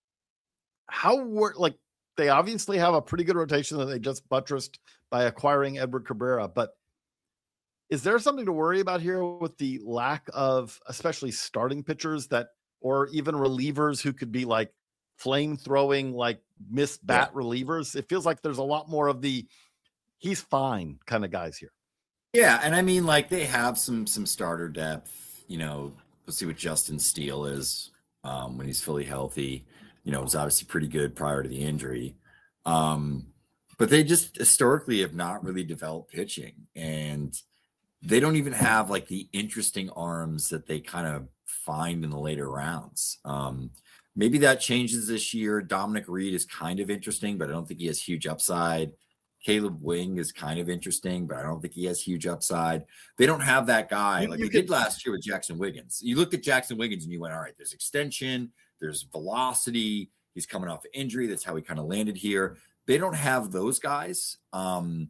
They obviously have a pretty good rotation that they just buttressed by acquiring Edward Cabrera, but is there something to worry about here with the lack of, especially starting pitchers or even relievers who could be like flame throwing, like miss bat relievers? It feels like there's a lot more of the he's fine kind of guys here. Yeah. And I mean, like they have some starter depth, we'll see what Justin Steele is when he's fully healthy. It was obviously pretty good prior to the injury. But they just historically have not really developed pitching, and they don't even have like the interesting arms that they kind of find in the later rounds. Maybe that changes this year. Dominic Reed is kind of interesting, but I don't think he has huge upside. Caleb Wing is kind of interesting, but I don't think he has huge upside. They don't have that guy like they did last year with Jackson Wiggins. You looked at Jackson Wiggins and you went, all right, there's extension, there's velocity. He's coming off an injury. That's how he kind of landed here. They don't have those guys. And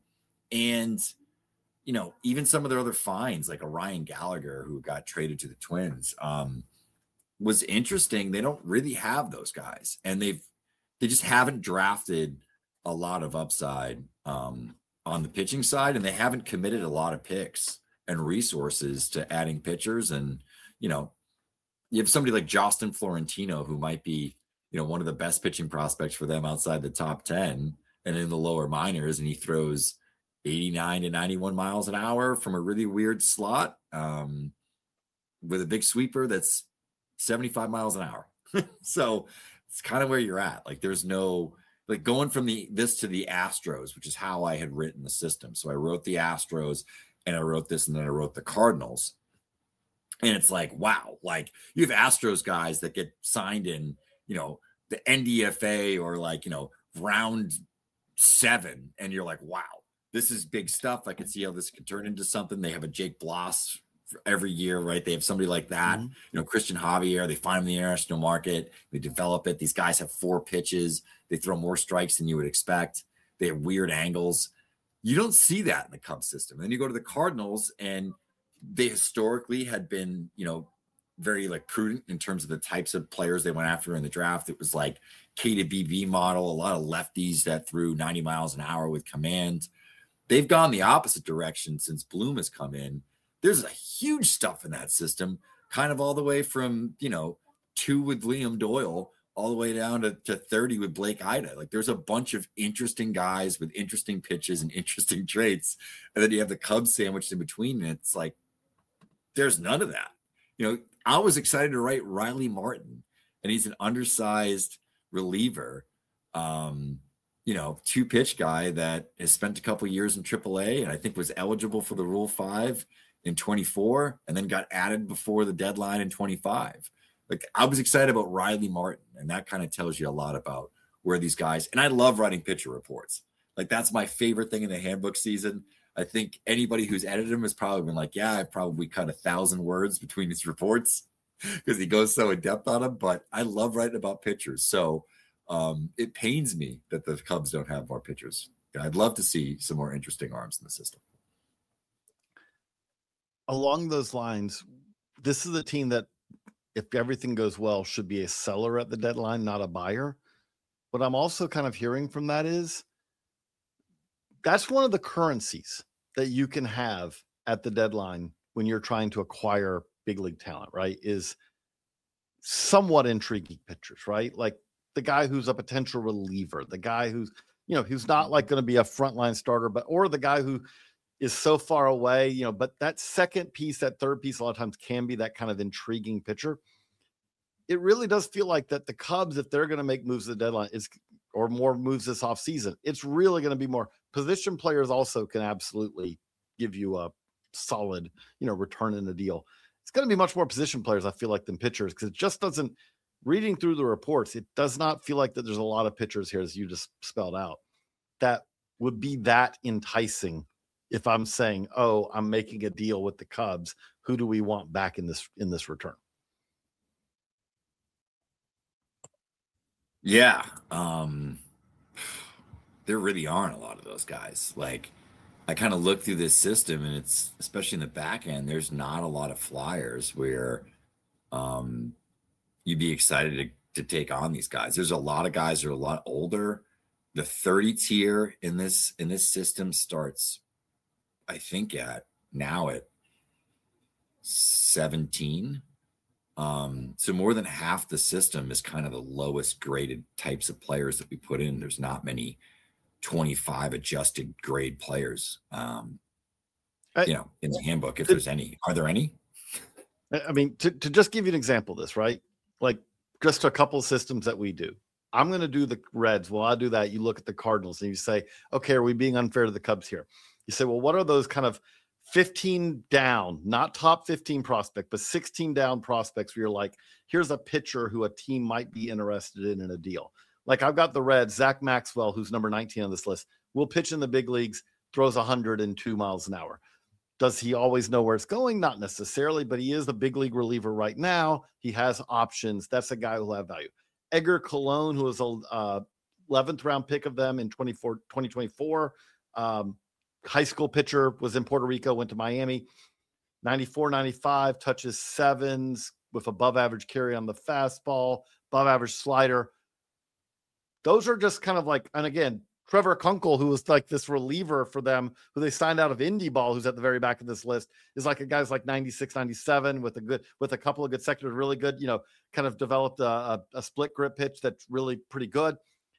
even some of their other finds, like a Ryan Gallagher who got traded to the Twins, was interesting. They don't really have those guys, and they just haven't drafted a lot of upside on the pitching side, and they haven't committed a lot of picks and resources to adding pitchers. And you have somebody like Justin Florentino who might be one of the best pitching prospects for them outside the top 10 and in the lower minors, and he throws 89 to 91 miles an hour from a really weird slot with a big sweeper that's 75 miles an hour. So it's kind of where you're at. Like there's no, like going from this to the Astros, which is how I had written the system. So I wrote the Astros and I wrote this, and then I wrote the Cardinals. And it's like, wow, like you have Astros guys that get signed in, the NDFA or round 7. And you're like, wow, this is big stuff. I can see how this could turn into something. They have a Jake Bloss every year, right? They have somebody like that, Christian Javier. They find him in the international market. They develop it. These guys have 4 pitches. They throw more strikes than you would expect. They have weird angles. You don't see that in the Cubs system. And then you go to the Cardinals, and they historically had been, very prudent in terms of the types of players they went after in the draft. It was like K to BB model, a lot of lefties that threw 90 miles an hour with command. They've gone the opposite direction since Bloom has come in. There's a huge stuff in that system, kind of all the way from, 2 with Liam Doyle all the way down to 30 with Blake Ida. Like there's a bunch of interesting guys with interesting pitches and interesting traits. And then you have the Cubs sandwiched in between. And it's like, there's none of that. I was excited to write Riley Martin, and he's an undersized reliever, 2-pitch guy that has spent a couple years in AAA, and I think was eligible for the Rule 5 in 24, and then got added before the deadline in 25. Like I was excited about Riley Martin, and that kind of tells you a lot about where these guys. And I love writing pitcher reports. Like that's my favorite thing in the handbook season. I think anybody who's edited him has probably been like, yeah, I probably cut 1,000 words between his reports because he goes so in depth on them. But I love writing about pitchers. So it pains me that the Cubs don't have more pitchers. I'd love to see some more interesting arms in the system. Along those lines, this is a team that, if everything goes well, should be a seller at the deadline, not a buyer. what I'm also kind of hearing from that is that's one of the currencies that you can have at the deadline when you're trying to acquire big league talent, right? Is somewhat intriguing pitchers, right? Like the guy who's a potential reliever, the guy who's, who's not like going to be a frontline starter, or the guy who is so far away, but that second piece, that third piece, a lot of times can be that kind of intriguing pitcher. It really does feel like that the Cubs, if they're going to make moves at the deadline, or more moves this offseason, it's really going to be more position players. Also can absolutely give you a solid, return in the deal. It's going to be much more position players, I feel like, than pitchers, because it just doesn't, reading through the reports, it does not feel like that there's a lot of pitchers here, as you just spelled out, that would be that enticing. If I'm saying, oh, I'm making a deal with the Cubs, who do we want back in this return? Yeah. There really aren't a lot of those guys. Like, I kind of look through this system, and it's, especially in the back end, there's not a lot of flyers where you'd be excited to take on these guys. There's a lot of guys that are a lot older. The 30 tier in this system starts, I think, at 17. So more than half the system is kind of the lowest graded types of players that we put in. There's not many 25 adjusted grade players, in the handbook, if there's any. Are there any? I mean, to just give you an example of this, right? Like just a couple of systems that we do. I'm going to do the Reds. Well, I'll do that. You look at the Cardinals and you say, okay, are we being unfair to the Cubs here? You say, well, what are those kind of 15 down, not top 15 prospect, but 16 down prospects where you're like, here's a pitcher who a team might be interested in a deal. Like I've got the Reds, Zach Maxwell, who's number 19 on this list, will pitch in the big leagues, throws 102 miles an hour. Does he always know where it's going? Not necessarily, but he is the big league reliever right now. He has options. That's a guy who will have value. Edgar Colon, who was a 11th round pick of them in 2024, high school pitcher, was in Puerto Rico, went to Miami, 94, 95, touches sevens with above average carry on the fastball, above average slider. Those are just kind of like, and again, Trevor Kunkel, who was like this reliever for them, who they signed out of Indy Ball, who's at the very back of this list, is like a guy's like 96, 97 with a couple of good sectors, really good, kind of developed a split grip pitch that's really pretty good.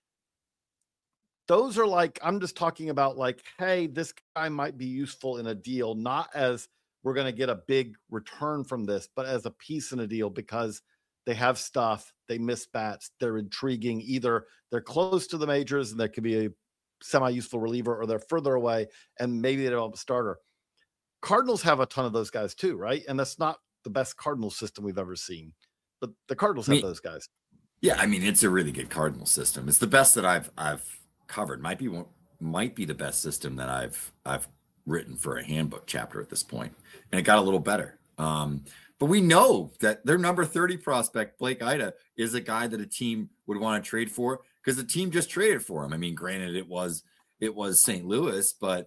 Those are like, I'm just talking about like, hey, this guy might be useful in a deal, not as we're going to get a big return from this, but as a piece in a deal because they have stuff, they miss bats, they're intriguing. Either they're close to the majors and there could be a semi-useful reliever, or they're further away and maybe they don't have a starter. Cardinals have a ton of those guys too, right? And that's not the best Cardinals system we've ever seen, but the Cardinals have those guys. Yeah, I mean, it's a really good Cardinal system. It's the best that I've covered. Might be the best system that I've written for a handbook chapter at this point, and it got a little better. But we know that their number 30 prospect, Blake Ida, is a guy that a team would want to trade for because the team just traded for him. I mean, granted, it was St. Louis, but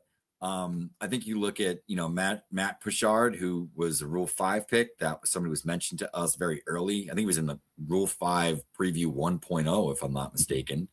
I think you look at Matt Pichard, who was a Rule 5 pick. That was somebody who was mentioned to us very early. I think he was in the Rule 5 preview 1.0, if I'm not mistaken.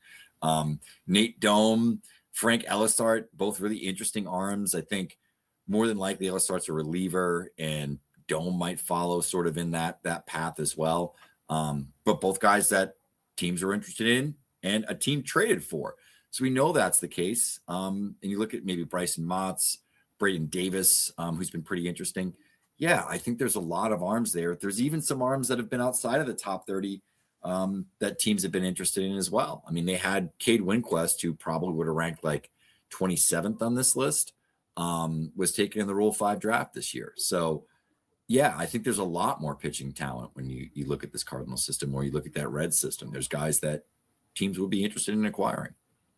Nate Dome, Frank Ellisart, both really interesting arms. I think more than likely Ellisart's a reliever, and Dome might follow sort of in that path as well. But both guys that teams are interested in and a team traded for. So we know that's the case. And you look at maybe Bryson Motts, Braden Davis, who's been pretty interesting. Yeah, I think there's a lot of arms there. There's even some arms that have been outside of the top 30 that teams have been interested in as well. I mean, they had Cade Winquist, who probably would have ranked like 27th on this list, was taken in the Rule 5 draft this year. So, yeah, I think there's a lot more pitching talent when you look at this Cardinal system, or you look at that Red system. There's guys that teams would be interested in acquiring.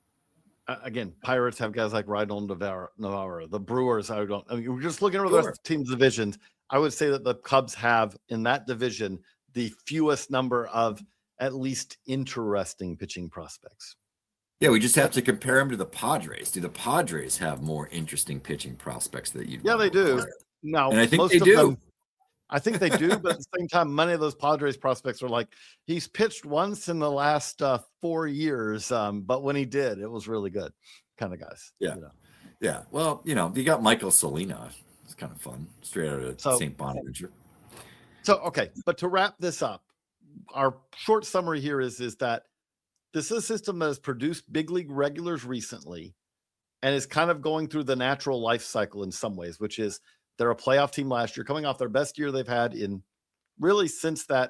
Again, Pirates have guys like Rydell Navarro. The Brewers, we're just looking at the rest of the team's divisions. I would say that the Cubs have in that division the fewest number of at least interesting pitching prospects. Yeah, we just have to compare them to the Padres. Do the Padres have more interesting pitching prospects that you? Yeah, they do. Now, and I think they do. I think they do, but at the same time, many of those Padres prospects are like, he's pitched once in the last 4 years, but when he did, it was really good kind of guys. Yeah. You know? Yeah. Well, you got Michael Salina. It's kind of fun. Straight out of St. Bonaventure. So, okay. But to wrap this up, our short summary here is that this is a system that has produced big league regulars recently and is kind of going through the natural life cycle in some ways, which is they're a playoff team last year, coming off their best year they've had in really since that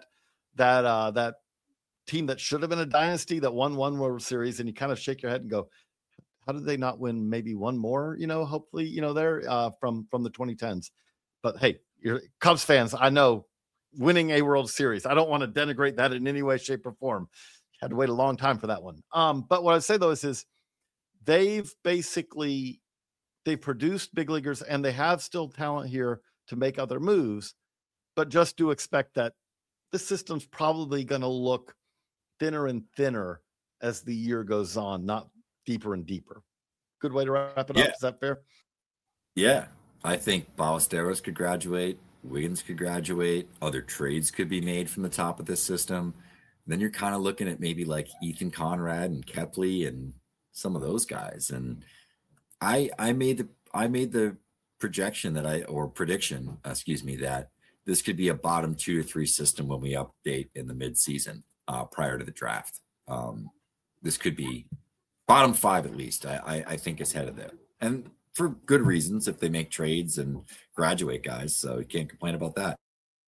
team that should have been a dynasty that won one World Series, and you kind of shake your head and go, how did they not win maybe one more, hopefully, there from the 2010s. But hey, you're Cubs fans, I know, winning a World Series, I don't want to denigrate that in any way, shape, or form. Had to wait a long time for that one. But what I'd say though is they've produced big leaguers and they have still talent here to make other moves, but just do expect that this system's probably going to look thinner and thinner as the year goes on, not deeper and deeper. Good way to wrap it up. Is that fair? Yeah. I think Ballesteros could graduate. Wiggins could graduate. Other trades could be made from the top of this system. Then you're kind of looking at maybe like Ethan Conrad and Kepley and some of those guys. And I made the prediction that this could be a bottom 2 or 3 system when we update in the midseason prior to the draft. This could be bottom 5 at least. I think is headed there, and for good reasons if they make trades and graduate guys. So you can't complain about that.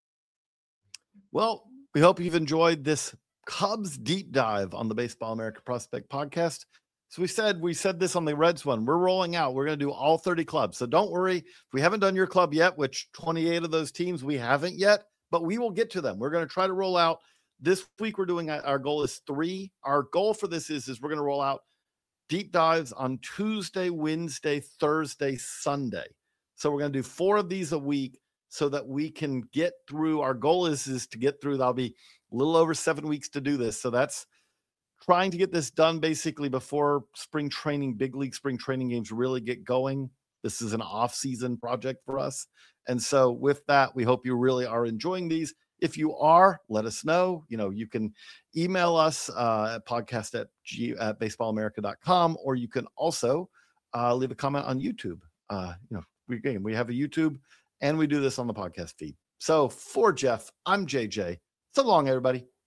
Well, we hope you've enjoyed this Cubs deep dive on the Baseball America Prospect Podcast. So we said this on the Reds one. We're rolling out. We're going to do all 30 clubs. So don't worry if we haven't done your club yet, which 28 of those teams we haven't yet, but we will get to them. We're going to try to roll out this week. We're doing, our goal is 3. Our goal for this is we're going to roll out deep dives on Tuesday, Wednesday, Thursday, Sunday. So we're going to do 4 of these a week so that we can get through. Our goal is to get through. That'll be a little over 7 weeks to do this. So that's trying to get this done basically before spring training, big league spring training games really get going. This is an off-season project for us. And so with that, we hope you really are enjoying these. If you are, let us know. You can email us at podcast@baseballamerica.com, or you can also leave a comment on YouTube. We have a YouTube and we do this on the podcast feed. So for Jeff, I'm JJ. So long, everybody.